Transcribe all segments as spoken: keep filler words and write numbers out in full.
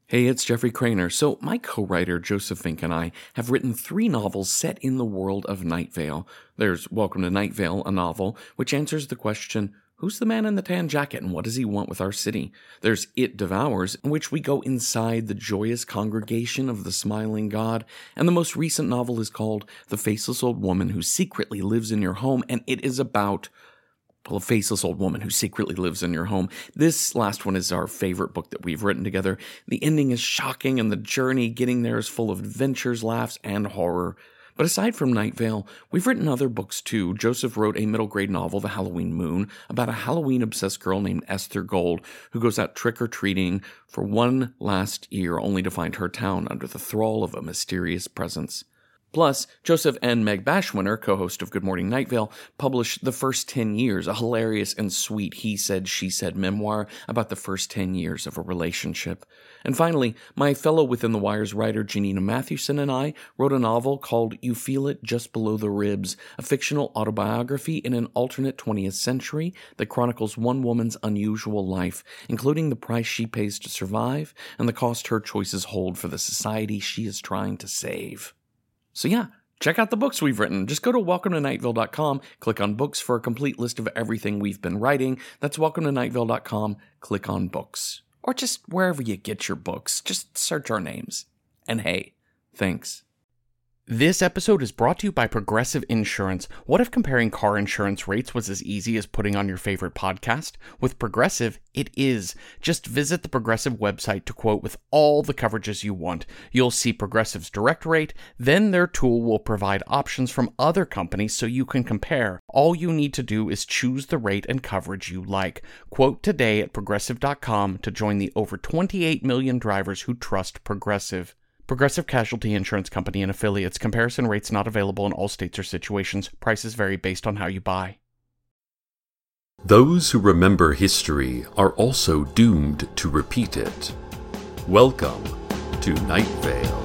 Hey, it's Jeffrey Craner. So, my co-writer Joseph Fink and I have written three novels set in the world of Night Vale. There's Welcome to Night Vale, a novel which answers the question, who's the man in the tan jacket and what does he want with our city? There's It Devours, in which we go inside the joyous congregation of the Smiling God. And the most recent novel is called The Faceless Old Woman Who Secretly Lives in Your Home, and it is about well, a faceless old woman who secretly lives in your home. This last one is our favorite book that we've written together. The ending is shocking, and the journey getting there is full of adventures, laughs, and horror. But aside from Night Vale, we've written other books too. Joseph wrote a middle-grade novel, The Halloween Moon, about a Halloween-obsessed girl named Esther Gold who goes out trick-or-treating for one last year only to find her town under the thrall of a mysterious presence. Plus, Joseph and Meg Bashwinner, co-host of Good Morning Night Vale, published The First Ten Years, a hilarious and sweet he-said, she-said memoir about the first ten years of a relationship. And finally, my fellow Within the Wires writer Janina Mathewson and I wrote a novel called You Feel It Just Below the Ribs, a fictional autobiography in an alternate twentieth century that chronicles one woman's unusual life, including the price she pays to survive and the cost her choices hold for the society she is trying to save. So yeah, check out the books we've written. Just go to welcome to night vale dot com, click on books for a complete list of everything we've been writing. That's welcome to night vale dot com, click on books. Or just wherever you get your books, just search our names. And hey, thanks. This episode is brought to you by Progressive Insurance. What if comparing car insurance rates was as easy as putting on your favorite podcast? With Progressive, it is. Just visit the Progressive website to quote with all the coverages you want. You'll see Progressive's direct rate, then their tool will provide options from other companies so you can compare. All you need to do is choose the rate and coverage you like. Quote today at progressive dot com to join the over twenty-eight million drivers who trust Progressive. Progressive Casualty Insurance Company and Affiliates. Comparison rates not available in all states or situations. Prices vary based on how you buy. Those who remember history are also doomed to repeat it. Welcome to Night Vale.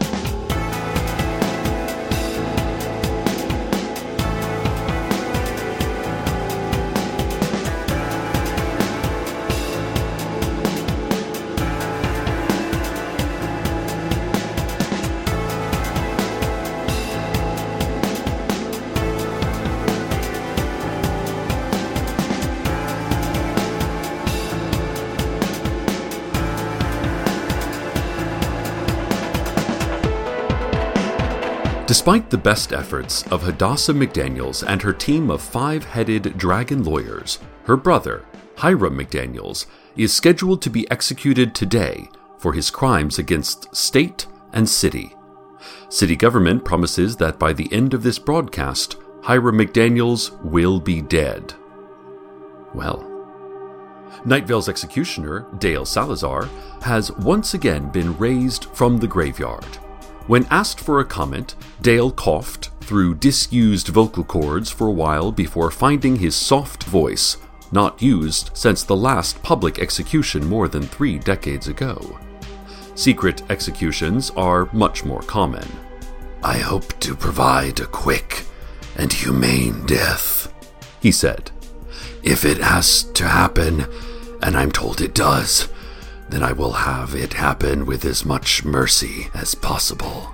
Despite the best efforts of Hadassah McDaniels and her team of five-headed dragon lawyers, her brother, Hiram McDaniels, is scheduled to be executed today for his crimes against state and city. City government promises that by the end of this broadcast, Hiram McDaniels will be dead. Well, Night Vale's executioner, Dale Salazar, has once again been raised from the graveyard. When asked for a comment, Dale coughed through disused vocal cords for a while before finding his soft voice, not used since the last public execution more than three decades ago. Secret executions are much more common. "I hope to provide a quick and humane death," he said. "If it has to happen, and I'm told it does, then I will have it happen with as much mercy as possible."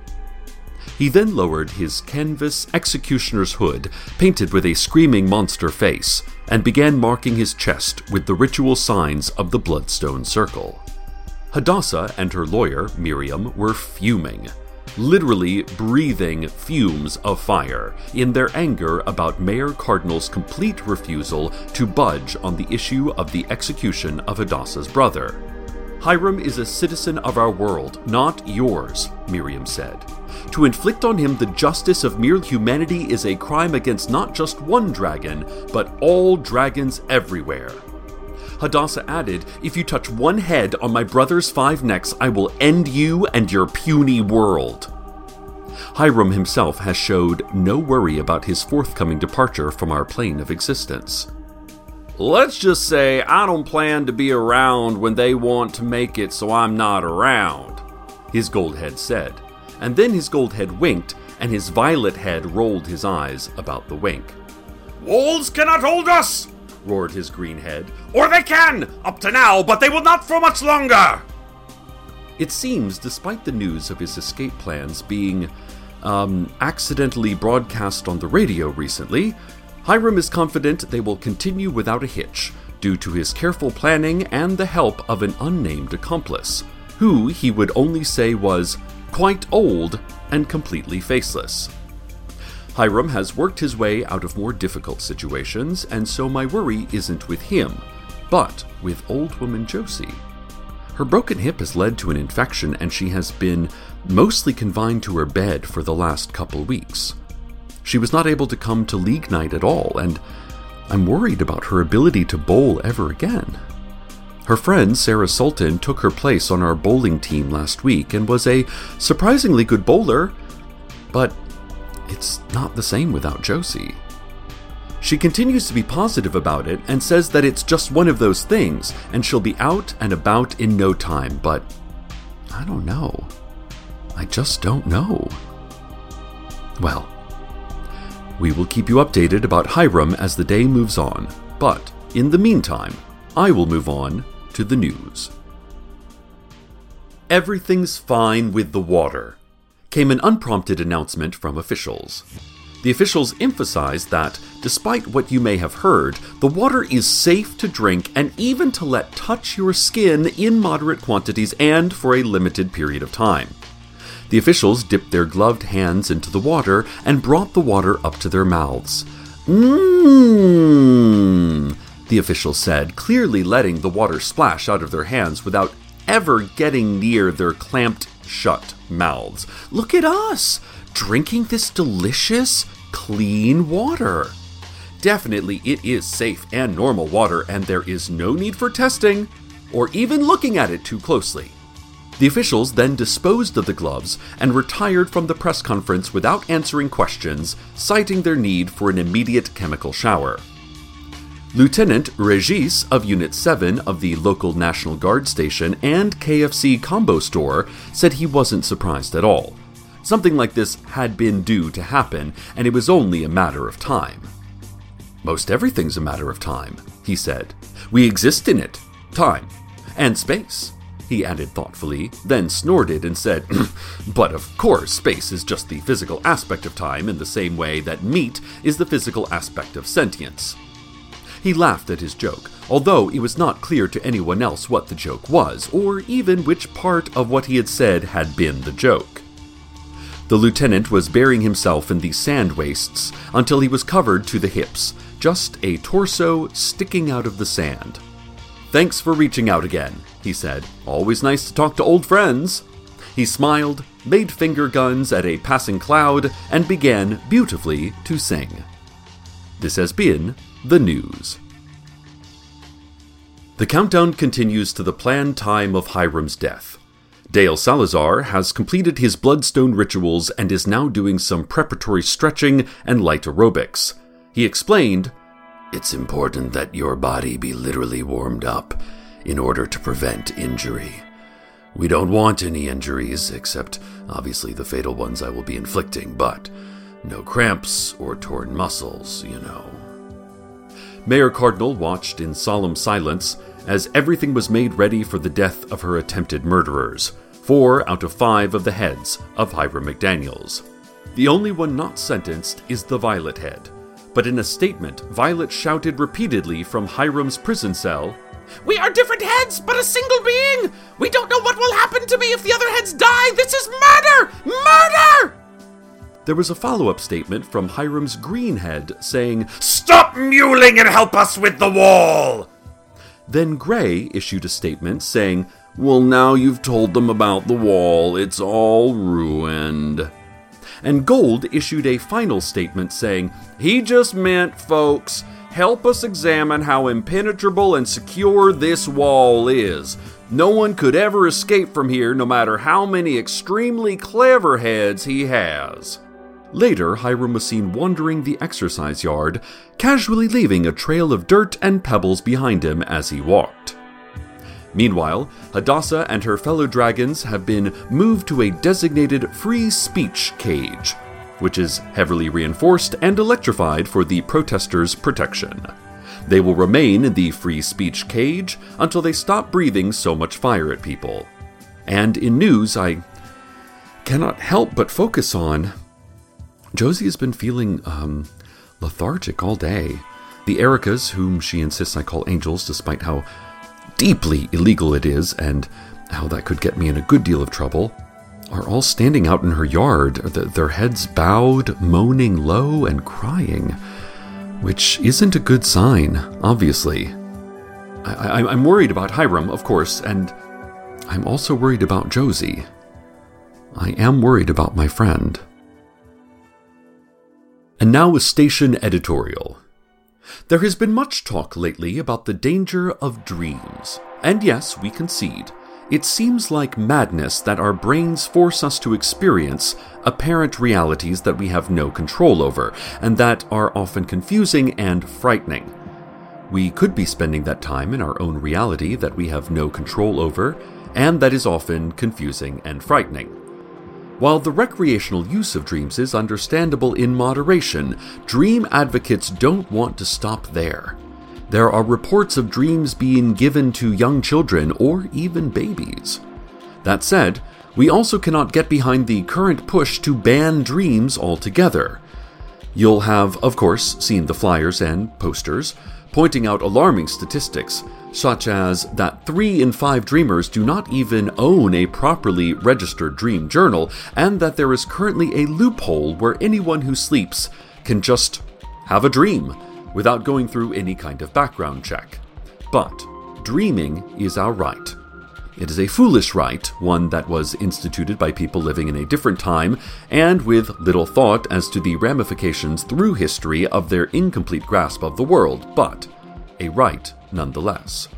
He then lowered his canvas executioner's hood, painted with a screaming monster face, and began marking his chest with the ritual signs of the Bloodstone Circle. Hadassah and her lawyer, Miriam, were fuming, literally breathing fumes of fire, in their anger about Mayor Cardinal's complete refusal to budge on the issue of the execution of Hadassah's brother. "Hiram is a citizen of our world, not yours," Miriam said. "To inflict on him the justice of mere humanity is a crime against not just one dragon, but all dragons everywhere." Hadassah added, "If you touch one head on my brother's five necks, I will end you and your puny world." Hiram himself has showed no worry about his forthcoming departure from our plane of existence. "Let's just say I don't plan to be around when they want to make it so I'm not around," his gold head said, and then his gold head winked, and his violet head rolled his eyes about the wink. "Walls cannot hold us!" roared his green head. "Or they can, up to now, but they will not for much longer!" It seems, despite the news of his escape plans being, um, accidentally broadcast on the radio recently, Hiram is confident they will continue without a hitch, due to his careful planning and the help of an unnamed accomplice, who he would only say was quite old and completely faceless. Hiram has worked his way out of more difficult situations, and so my worry isn't with him, but with old woman Josie. Her broken hip has led to an infection, and she has been mostly confined to her bed for the last couple weeks. She was not able to come to league night at all, and I'm worried about her ability to bowl ever again. Her friend Sarah Sultan took her place on our bowling team last week and was a surprisingly good bowler, but it's not the same without Josie. She continues to be positive about it and says that it's just one of those things and she'll be out and about in no time, but I don't know. I just don't know. Well, we will keep you updated about Hiram as the day moves on, but in the meantime, I will move on to the news. Everything's fine with the water, came an unprompted announcement from officials. The officials emphasized that, despite what you may have heard, the water is safe to drink and even to let touch your skin in moderate quantities and for a limited period of time. The officials dipped their gloved hands into the water and brought the water up to their mouths. Mmm, the officials said, clearly letting the water splash out of their hands without ever getting near their clamped shut mouths. Look at us, drinking this delicious, clean water. Definitely it is safe and normal water, and there is no need for testing or even looking at it too closely. The officials then disposed of the gloves and retired from the press conference without answering questions, citing their need for an immediate chemical shower. Lieutenant Regis of Unit seven of the local National Guard station and K F C combo store said he wasn't surprised at all. Something like this had been due to happen, and it was only a matter of time. Most everything's a matter of time, he said. We exist in it, time, and space, he added thoughtfully, then snorted and said, but of course space is just the physical aspect of time in the same way that meat is the physical aspect of sentience. He laughed at his joke, although it was not clear to anyone else what the joke was, or even which part of what he had said had been the joke. The lieutenant was burying himself in the sand wastes until he was covered to the hips, just a torso sticking out of the sand. Thanks for reaching out again, he said. Always nice to talk to old friends. He smiled, made finger guns at a passing cloud, and began beautifully to sing. This has been the news. The countdown continues to the planned time of Hiram's death. Dale Salazar has completed his bloodstone rituals and is now doing some preparatory stretching and light aerobics. He explained, "It's important that your body be literally warmed up in order to prevent injury. We don't want any injuries, except obviously the fatal ones I will be inflicting, but no cramps or torn muscles, you know." Mayor Cardinal watched in solemn silence as everything was made ready for the death of her attempted murderers, four out of five of the heads of Hiram McDaniels. The only one not sentenced is the Violet head, but in a statement, Violet shouted repeatedly from Hiram's prison cell, "We are different heads, but a single being! We don't know what will happen to me if the other heads die! This is murder! Murder!" There was a follow-up statement from Hiram's green head saying, "Stop mewling and help us with the wall!" Then Gray issued a statement saying, "Well, now you've told them about the wall, it's all ruined." And Gold issued a final statement saying, "He just meant, folks, help us examine how impenetrable and secure this wall is. No one could ever escape from here, no matter how many extremely clever heads he has." Later, Hiram was seen wandering the exercise yard, casually leaving a trail of dirt and pebbles behind him as he walked. Meanwhile, Hadassah and her fellow dragons have been moved to a designated free speech cage, which is heavily reinforced and electrified for the protesters' protection. They will remain in the free speech cage until they stop breathing so much fire at people. And in news, I cannot help but focus on Josie has been feeling um, lethargic all day. The Ericas, whom she insists I call angels, despite how deeply illegal it is and how that could get me in a good deal of trouble, are all standing out in her yard, their heads bowed, moaning low and crying, which isn't a good sign, obviously. I, I, I'm worried about Hiram, of course, and I'm also worried about Josie. I am worried about my friend. And now a station editorial. There has been much talk lately about the danger of dreams. And yes, we concede. It seems like madness that our brains force us to experience apparent realities that we have no control over, and that are often confusing and frightening. We could be spending that time in our own reality that we have no control over, and that is often confusing and frightening. While the recreational use of dreams is understandable in moderation, dream advocates don't want to stop there. There are reports of dreams being given to young children or even babies. That said, we also cannot get behind the current push to ban dreams altogether. You'll have, of course, seen the flyers and posters pointing out alarming statistics, such as that three in five dreamers do not even own a properly registered dream journal, and that there is currently a loophole where anyone who sleeps can just have a dream without going through any kind of background check. But dreaming is our right. It is a foolish right, one that was instituted by people living in a different time, and with little thought as to the ramifications through history of their incomplete grasp of the world, but a right nonetheless.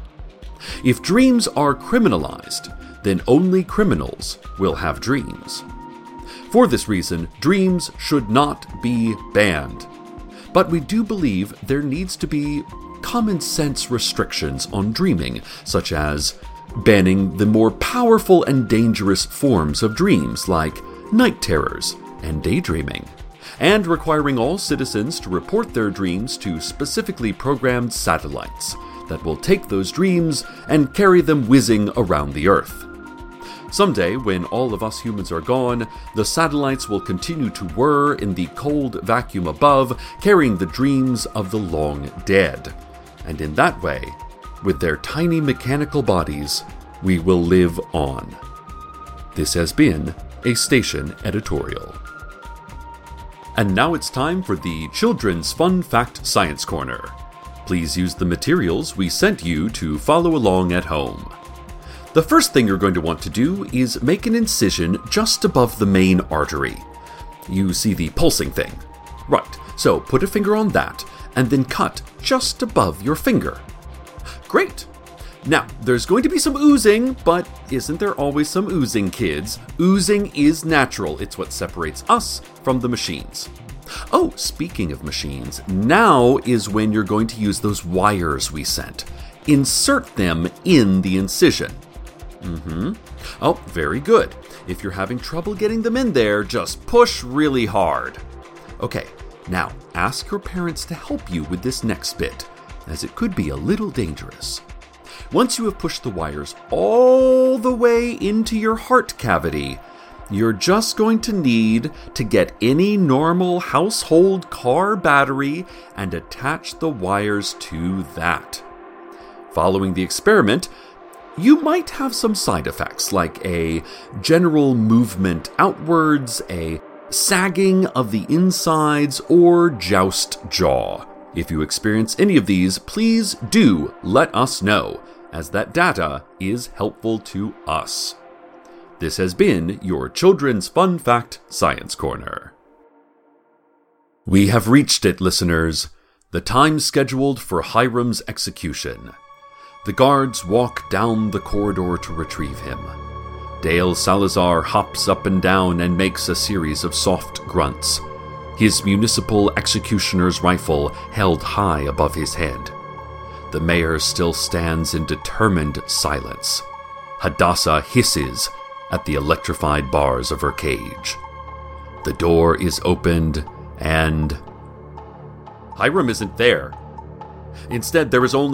If dreams are criminalized, then only criminals will have dreams. For this reason, dreams should not be banned. But we do believe there needs to be common sense restrictions on dreaming, such as banning the more powerful and dangerous forms of dreams like night terrors and daydreaming, and requiring all citizens to report their dreams to specifically programmed satellites that will take those dreams and carry them whizzing around the Earth. Someday, when all of us humans are gone, the satellites will continue to whir in the cold vacuum above, carrying the dreams of the long dead. And in that way, with their tiny mechanical bodies, we will live on. This has been a Station Editorial. And now it's time for the Children's Fun Fact Science Corner. Please use the materials we sent you to follow along at home. The first thing you're going to want to do is make an incision just above the main artery. You see the pulsing thing. Right, so put a finger on that, and then cut just above your finger. Great! Now, there's going to be some oozing, but isn't there always some oozing, kids? Oozing is natural. It's what separates us from the machines. Oh, speaking of machines, now is when you're going to use those wires we sent. Insert them in the incision. Mm-hmm. Oh, very good. If you're having trouble getting them in there, just push really hard. Okay, now ask your parents to help you with this next bit, as it could be a little dangerous. Once you have pushed the wires all the way into your heart cavity, you're just going to need to get any normal household car battery and attach the wires to that. Following the experiment, you might have some side effects like a general movement outwards, a sagging of the insides, or joust jaw. If you experience any of these, please do let us know, as that data is helpful to us. This has been your Children's Fun Fact Science Corner. We have reached it, listeners, the time scheduled for Hiram's execution. The guards walk down the corridor to retrieve him. Dale Salazar hops up and down and makes a series of soft grunts, his municipal executioner's rifle held high above his head. The mayor still stands in determined silence. Hadassah hisses at the electrified bars of her cage. The door is opened, and Hiram isn't there. Instead, there is only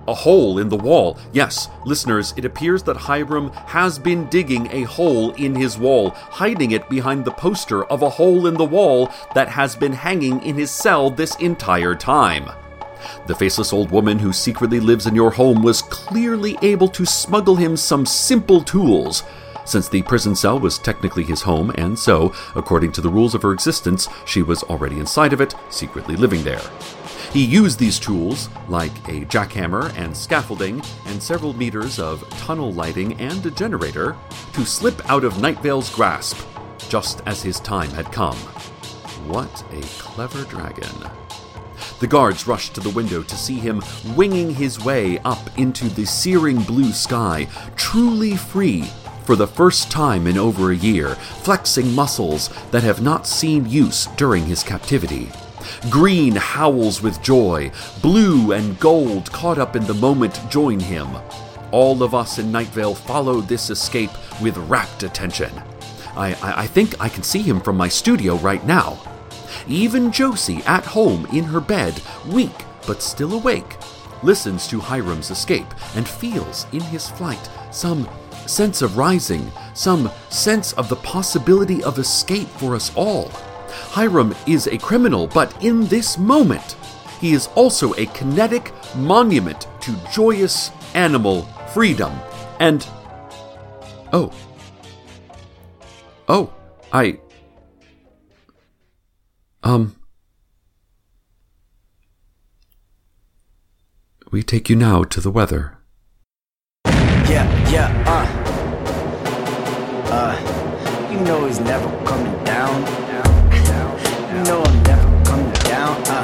A hole in the wall. Yes, listeners, it appears that Hiram has been digging a hole in his wall, hiding it behind the poster of a hole in the wall that has been hanging in his cell this entire time. The faceless old woman who secretly lives in your home was clearly able to smuggle him some simple tools, since the prison cell was technically his home, and so, according to the rules of her existence, she was already inside of it, secretly living there. He used these tools, like a jackhammer and scaffolding and several meters of tunnel lighting and a generator, to slip out of Night Vale's grasp, just as his time had come. What a clever dragon. The guards rushed to the window to see him winging his way up into the searing blue sky, truly free for the first time in over a year, flexing muscles that have not seen use during his captivity. Green howls with joy, blue and gold caught up in the moment join him. All of us in Night Vale followed this escape with rapt attention. I, I, I think I can see him from my studio right now. Even Josie, at home in her bed, weak but still awake, listens to Hiram's escape and feels in his flight some sense of rising, some sense of the possibility of escape for us all. Hiram is a criminal, but in this moment, he is also a kinetic monument to joyous animal freedom. And... Oh. Oh, I... Um... We take you now to the weather. Yeah, yeah, uh... Uh... You know he's never coming down. You know I'm never coming down, uh,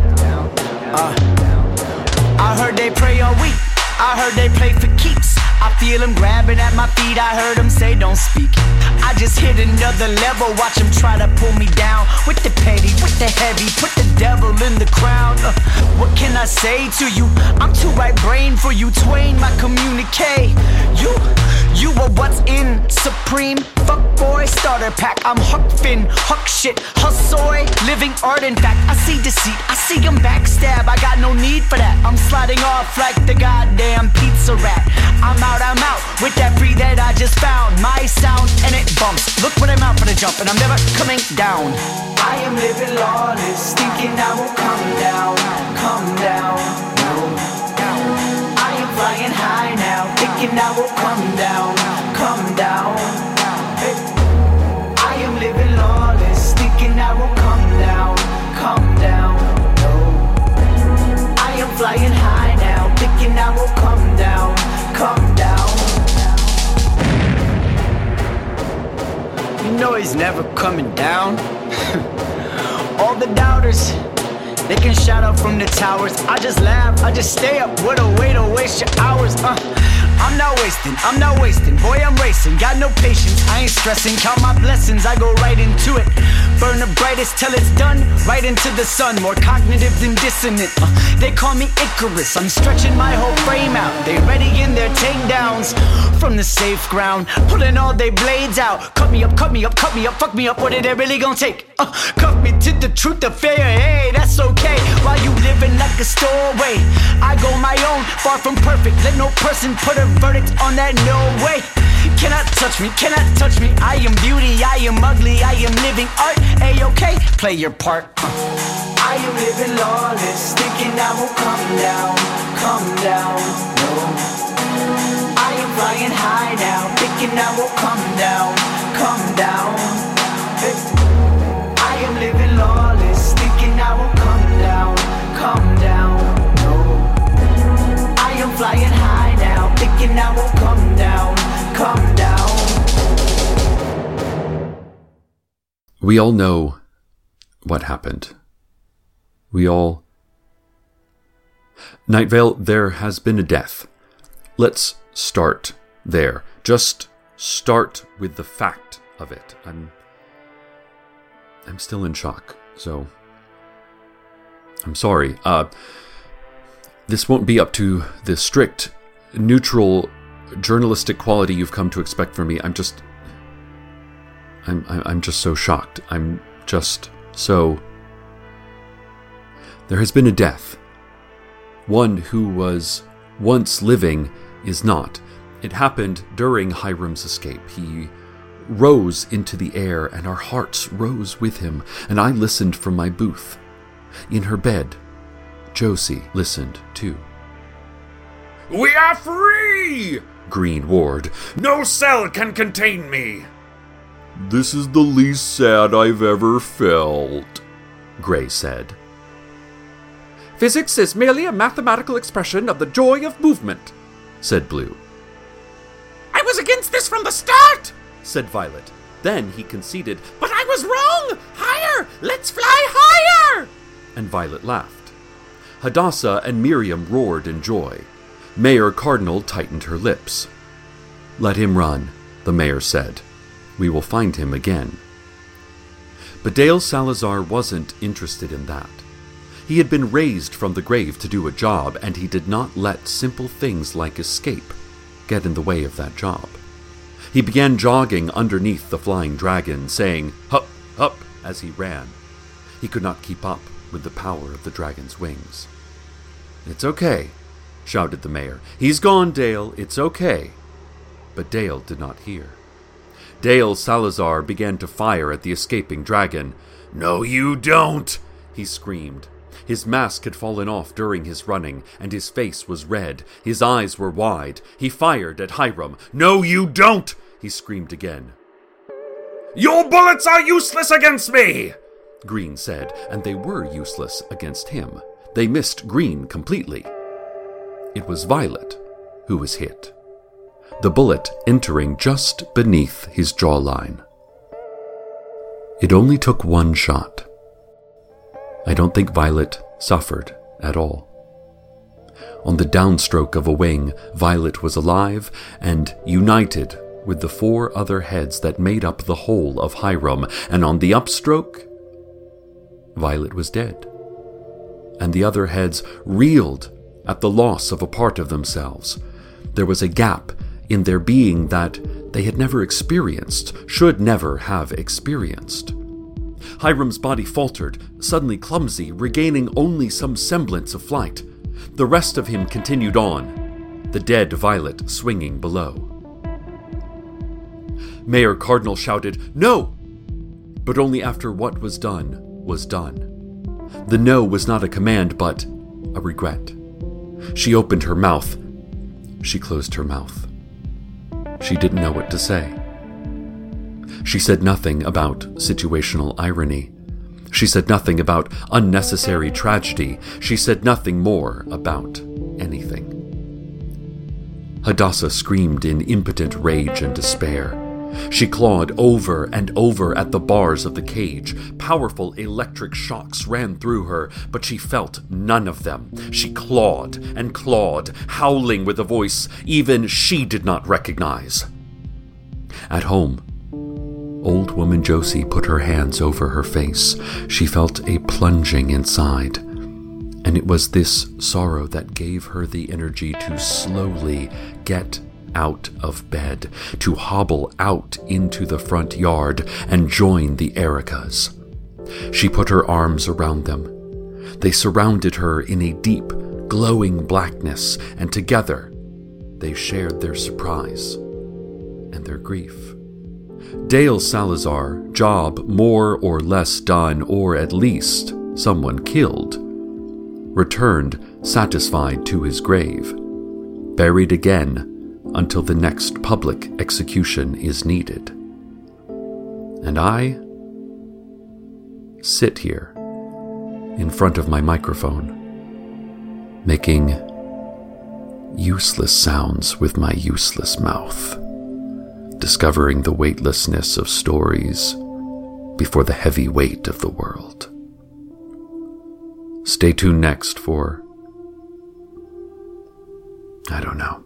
uh. I heard they pray all week, I heard they play for keeps. I feel him grabbing at my feet, I heard him say don't speak. I just hit another level, watch him try to pull me down. With the petty, with the heavy, put the devil in the crown. uh, What can I say to you? I'm too right brain for you, twain, my communique. You, you are what's in supreme. Fuck boy, starter pack, I'm Huck Finn, Huck shit, hussoy, living art in fact. I see deceit, I see him backstab, I got no need for that. I'm sliding off like the goddamn pizza rat. I'm out, I'm out, with that free that I just found. My sound and it bumps, look when I'm out for the jump and I'm never coming down. I am living lawless, thinking I won't come down, come down, no. I am flying high now, thinking I will come down, come down. Hey. I am living lawless, thinking I will come down, come down, no. I am flying high now, thinking I will come down, come down. You know he's never coming down. All the doubters, they can shout out from the towers. I just laugh, I just stay up. What a way to waste your hours. uh, I'm not wasting, I'm not wasting. Boy, I'm racing, got no patience, I ain't stressing. Count my blessings, I go right into it. Burn the brightest till it's done, right into the sun. More cognitive than dissonant. uh, They call me Icarus, I'm stretching my whole frame out. They ready in their takedowns from the safe ground, pulling all they blades out. Cut me up, cut me up, cut me up, fuck me up. What are they really gonna take? Uh, cuff me to the truth of fair, hey, that's okay. While you living like a stowaway, I go my own, far from perfect. Let no person put a verdict on that, no way. Cannot touch me, cannot touch me. I am beauty, I am ugly, I am living art. A-okay, play your part. uh. I am living lawless, thinking I will come down, come down, no. I am flying high now, thinking I will come down, come down. Hey. I am living lawless, thinking I will come down, come down, no. I am flying high now, thinking I will come down, come down. We all know what happened. We all... Night Vale, there has been a death. Let's start there. Just start with the fact of it. I'm... I'm still in shock, so... I'm sorry. Uh, this won't be up to the strict, neutral, journalistic quality you've come to expect from me. I'm just... I'm, I'm just so shocked. I'm just so... There has been a death. One who was once living is not. It happened during Hiram's escape. He rose into the air, and our hearts rose with him, and I listened from my booth. In her bed, Josie listened too. "We are free!" Green roared. "No cell can contain me!" "This is the least sad I've ever felt," Gray said. "Physics is merely a mathematical expression of the joy of movement," said Blue. "I was against this from the start," said Violet. Then he conceded, "But I was wrong! Higher! Let's fly higher!" And Violet laughed. Hadassah and Miriam roared in joy. Mayor Cardinal tightened her lips. "Let him run," the mayor said. "We will find him again." But Dale Salazar wasn't interested in that. He had been raised from the grave to do a job, and he did not let simple things like escape get in the way of that job. He began jogging underneath the flying dragon, saying, "Hup, hup," as he ran. He could not keep up with the power of the dragon's wings. "It's okay," shouted the mayor. "He's gone, Dale. It's okay." But Dale did not hear. Dale Salazar began to fire at the escaping dragon. "No, you don't!" he screamed. His mask had fallen off during his running, and his face was red. His eyes were wide. He fired at Hiram. "No, you don't!" he screamed again. "Your bullets are useless against me!" Green said, and they were useless against him. They missed Green completely. It was Violet who was hit, the bullet entering just beneath his jawline. It only took one shot. I don't think Violet suffered at all. On the downstroke of a wing, Violet was alive and united with the four other heads that made up the whole of Hiram, and on the upstroke, Violet was dead. And the other heads reeled at the loss of a part of themselves. There was a gap in their being that they had never experienced, should never have experienced. Hiram's body faltered, suddenly clumsy, regaining only some semblance of flight. The rest of him continued on, the dead Violet swinging below. Mayor Cardinal shouted, "No!" But only after what was done was done. The no was not a command, but a regret. She opened her mouth. She closed her mouth. She didn't know what to say. She said nothing about situational irony. She said nothing about unnecessary tragedy. She said nothing more about anything. Hadassah screamed in impotent rage and despair. She clawed over and over at the bars of the cage. Powerful electric shocks ran through her, but she felt none of them. She clawed and clawed, howling with a voice even she did not recognize. At home, old woman Josie put her hands over her face. She felt a plunging inside, and it was this sorrow that gave her the energy to slowly get out of bed, to hobble out into the front yard and join the Ericas. She put her arms around them. They surrounded her in a deep, glowing blackness, and together they shared their surprise and their grief. Dale Salazar, job more or less done, or at least someone killed, returned satisfied to his grave, buried again until the next public execution is needed. And I sit here in front of my microphone, making useless sounds with my useless mouth, discovering the weightlessness of stories before the heavy weight of the world. Stay tuned next for, I don't know.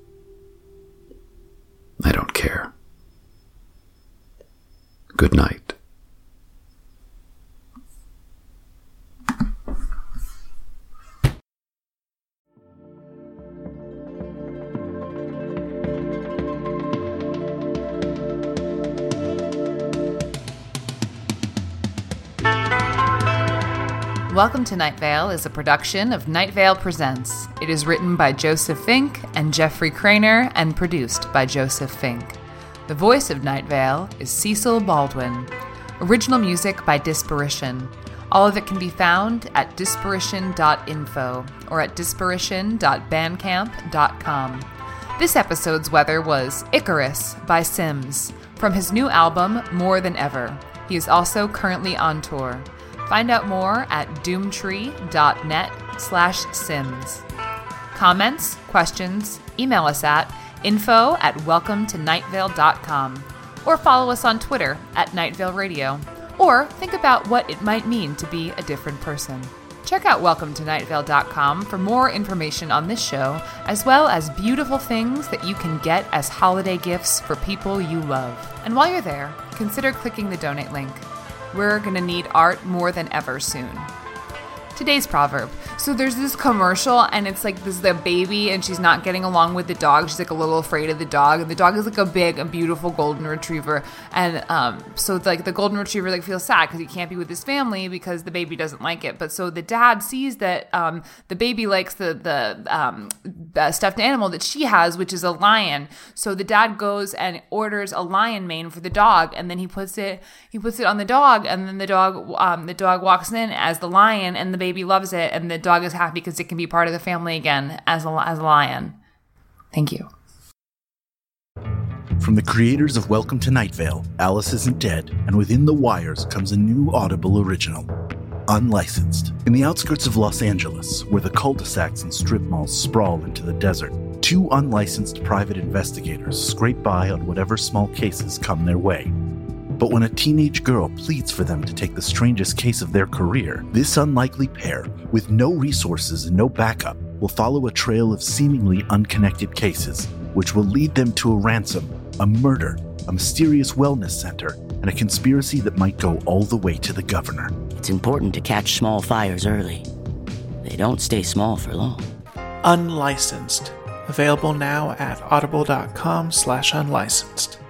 I don't care. Good night. Welcome to Night Vale is a production of Night Vale Presents. It is written by Joseph Fink and Jeffrey Craner and produced by Joseph Fink. The voice of Night Vale is Cecil Baldwin. Original music by Disparition. All of it can be found at disparition dot info or at disparition dot bandcamp dot com. This episode's weather was Icarus by Sims from his new album More Than Ever. He is also currently on tour. Find out more at doomtree.net slash sims. Comments, questions, email us at info at welcome to nightvale dot com or follow us on Twitter at Night Vale Radio, or think about what it might mean to be a different person. Check out welcome to nightvale dot com for more information on this show, as well as beautiful things that you can get as holiday gifts for people you love. And while you're there, consider clicking the donate link. We're going to need art more than ever soon. Today's proverb. So there's this commercial, and it's like this is the baby, and she's not getting along with the dog. She's like a little afraid of the dog, and the dog is like a big and beautiful golden retriever. And um, so like the golden retriever like feels sad because he can't be with his family because the baby doesn't like it. But so the dad sees that um, the baby likes the the um, stuffed animal that she has, which is a lion. So the dad goes and orders a lion mane for the dog, and then he puts it he puts it on the dog, and then the dog um, the dog walks in as the lion, and the baby loves it, and the dog is happy because it can be part of the family again as a, as a lion. Thank you. From the creators of Welcome to Night Vale, Alice Isn't Dead, and Within the Wires comes a new Audible original, Unlicensed. In the outskirts of Los Angeles, where the cul-de-sacs and strip malls sprawl into the desert, two unlicensed private investigators scrape by on whatever small cases come their way. But when a teenage girl pleads for them to take the strangest case of their career, this unlikely pair, with no resources and no backup, will follow a trail of seemingly unconnected cases, which will lead them to a ransom, a murder, a mysterious wellness center, and a conspiracy that might go all the way to the governor. It's important to catch small fires early. They don't stay small for long. Unlicensed. Available now at audible.com slash unlicensed.